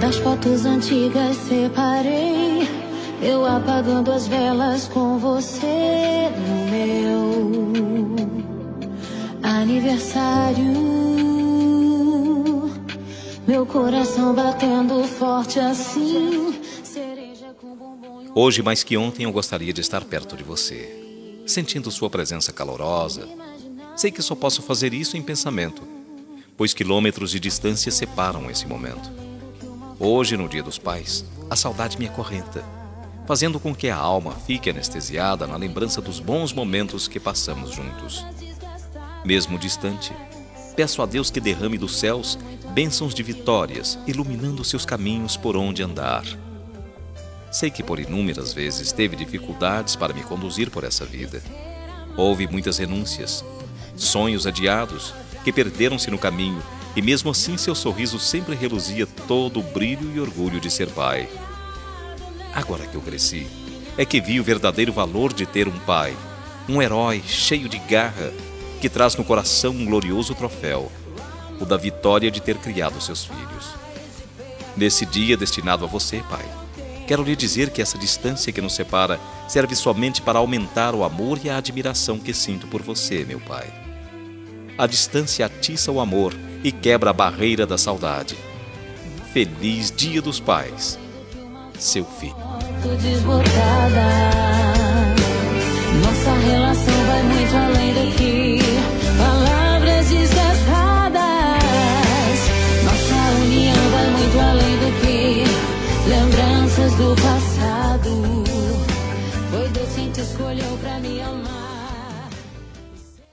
Das fotos antigas separei, eu apagando as velas com você no meu aniversário. Meu coração batendo forte assim. Hoje, mais que ontem, eu gostaria de estar perto de você, sentindo sua presença calorosa. Sei que só posso fazer isso em pensamento, pois quilômetros de distância separam esse momento. Hoje, no Dia dos Pais, a saudade me acorrenta, fazendo com que a alma fique anestesiada na lembrança dos bons momentos que passamos juntos. Mesmo distante, peço a Deus que derrame dos céus bênçãos de vitórias, iluminando seus caminhos por onde andar. Sei que por inúmeras vezes teve dificuldades para me conduzir por essa vida. Houve muitas renúncias, sonhos adiados que perderam-se no caminho, e mesmo assim seu sorriso sempre reluzia todo o brilho e orgulho de ser pai. Agora que eu cresci, é que vi o verdadeiro valor de ter um pai, um herói cheio de garra, que traz no coração um glorioso troféu, o da vitória de ter criado seus filhos. Nesse dia destinado a você, pai, quero lhe dizer que essa distância que nos separa serve somente para aumentar o amor e a admiração que sinto por você, meu pai. A distância atiça o amor e quebra a barreira da saudade. Feliz Dia dos Pais, seu filho. Nossa relação